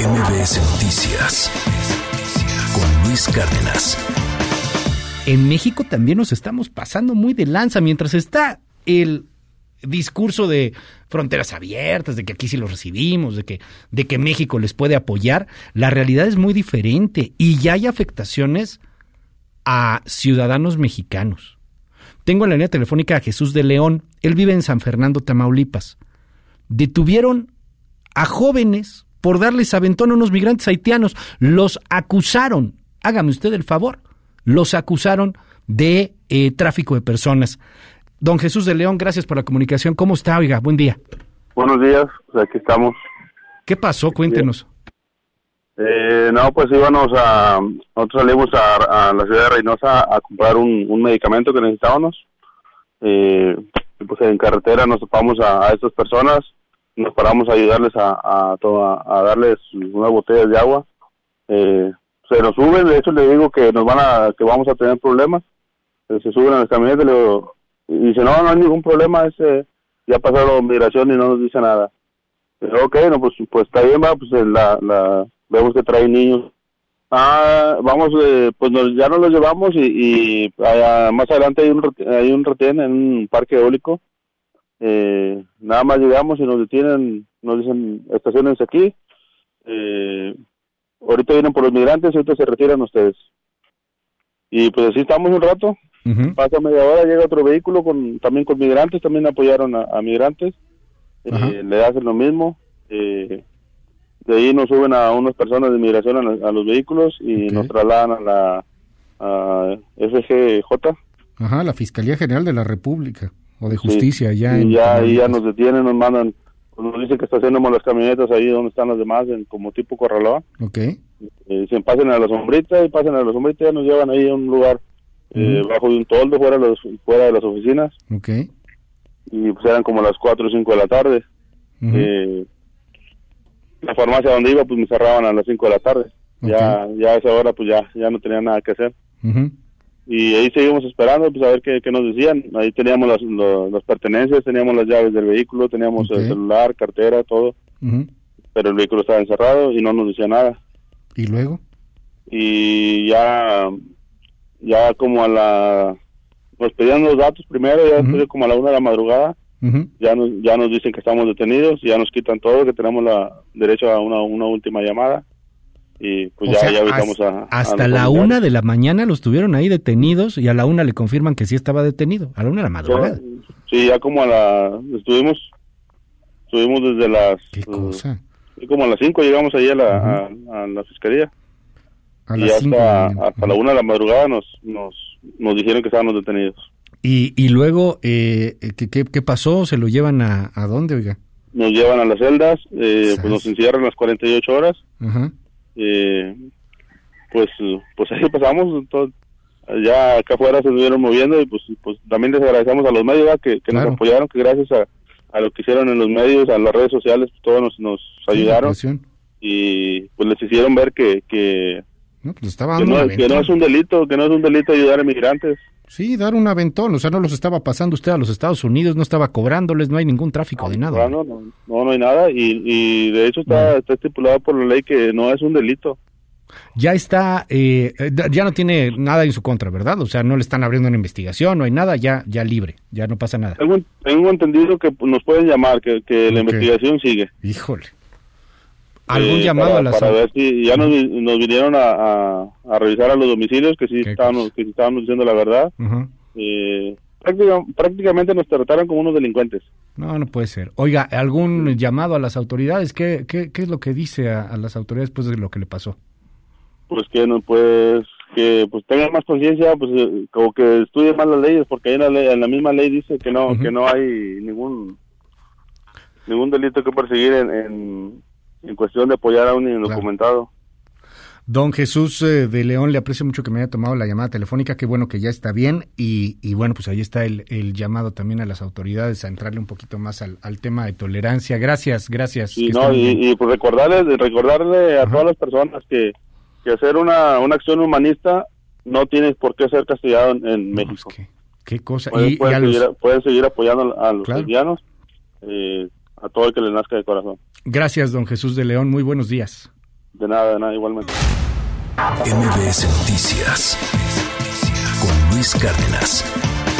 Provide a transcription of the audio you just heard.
MBS Noticias con Luis Cárdenas. En México también nos estamos pasando muy de lanza mientras está el discurso de fronteras abiertas, de que aquí sí los recibimos, de que México les puede apoyar. La realidad es muy diferente y ya hay afectaciones a ciudadanos mexicanos. Tengo en la línea telefónica a Jesús de León. Él vive en San Fernando, Tamaulipas. Detuvieron a jóvenes por darles aventón a unos migrantes haitianos. Los acusaron, hágame usted el favor, los acusaron de tráfico de personas. Don Jesús de León, gracias por la comunicación. ¿Cómo está? Oiga, buen día. Buenos días, pues aquí estamos. ¿Qué pasó? Cuéntenos. Pues nosotros salimos a la ciudad de Reynosa a comprar un medicamento que necesitábamos. Pues en carretera nos topamos a estas personas, nos paramos a ayudarles a darles unas botellas de agua. Se nos suben, de hecho le digo que que vamos a tener problemas. Se suben a las camionetas y dice, no hay ningún problema, ya pasaron migración y no nos dice nada. Pero ok, no, pues está bien, pues vemos que trae niños. Ya nos los llevamos y más adelante hay un retén en un parque eólico. Nada más llegamos y nos detienen, nos dicen, estaciónense aquí. Ahorita vienen por los migrantes y ahorita se retiran ustedes. Y pues así estamos un rato. Uh-huh. Pasa media hora, llega otro vehículo también con migrantes, también apoyaron a migrantes. Le hacen lo mismo. De ahí nos suben a unas personas de migración a los vehículos y nos trasladan a FGJ. Ajá, la Fiscalía General de la República o de Justicia. Sí, ya nos detienen, nos mandan, nos dicen que estacionemos las camionetas ahí donde están las demás, como tipo corralón. Okay. Dicen pasen a la sombrita y ya nos llevan ahí a un lugar bajo de un toldo fuera de las oficinas. Okay. Y pues eran como las 4 o 5 de la tarde. Uh-huh. La farmacia donde iba pues me cerraban a las 5 de la tarde. Okay. Ya a esa hora pues ya no tenía nada que hacer. Uh-huh. Y ahí seguimos esperando pues a ver qué nos decían. Ahí teníamos las pertenencias, teníamos las llaves del vehículo, teníamos el celular, cartera, todo. Uh-huh. Pero el vehículo estaba encerrado y no nos decía nada. ¿Y luego? Y ya como nos pedían los datos primero, ya después como a la 1 de la madrugada. Uh-huh. Ya nos dicen que estamos detenidos, ya nos quitan todo, que tenemos derecho a una última llamada y pues ya avisamos hasta la 1 de la mañana los tuvieron ahí detenidos y a la 1 le confirman que sí estaba detenido, a la 1 de la madrugada. Sí, ya como estuvimos desde las... ¿Qué cosa? Como a las 5 llegamos ahí a la fiscalía. A y las 5 hasta la 1 de la madrugada nos dijeron que estábamos detenidos. Y luego, ¿qué pasó? ¿Se lo llevan a dónde, oiga? Nos llevan a las celdas, pues nos encierran las 48 horas. Uh-huh. Pues ahí pasamos, ya acá afuera se estuvieron moviendo y pues también les agradecemos a los medios que nos apoyaron, que gracias a lo que hicieron en los medios, a las redes sociales, pues todos nos ayudaron y pues les hicieron ver que no es un delito, ayudar a migrantes. Sí, dar un aventón, o sea, no los estaba pasando usted a los Estados Unidos, no estaba cobrándoles, no hay ningún tráfico de nada. No hay nada y de hecho está estipulado por la ley que no es un delito. Ya está, ya no tiene nada en su contra, ¿verdad? O sea, no le están abriendo una investigación, no hay nada, ya libre, ya no pasa nada. Tengo entendido que nos pueden llamar, que la investigación sigue. Híjole. ¿Algún llamado para ver si ya nos vinieron a revisar a los domicilios que sí estábamos diciendo la verdad. Uh-huh. Prácticamente nos trataron como unos delincuentes. No puede ser. Oiga, ¿algún llamado a las autoridades? ¿Qué es lo que dice a las autoridades después de lo que le pasó? Pues que tengan más conciencia, pues como que estudien más las leyes, porque ahí en la misma ley dice que no, uh-huh, que no hay ningún delito que perseguir en cuestión de apoyar a un indocumentado. Don Jesús de León, le aprecio mucho que me haya tomado la llamada telefónica, qué bueno que ya está bien y bueno, pues ahí está el llamado también a las autoridades a entrarle un poquito más al tema de tolerancia. Gracias. Sí, y pues recordarle a todas las personas que hacer una acción humanista no tiene por qué ser castigado en México. Es que, qué cosa. Pueden seguir apoyando a los haitianos, a todo el que les nazca de corazón. Gracias, don Jesús de León, muy buenos días. De nada, igualmente. MBS Noticias con Luis Cárdenas.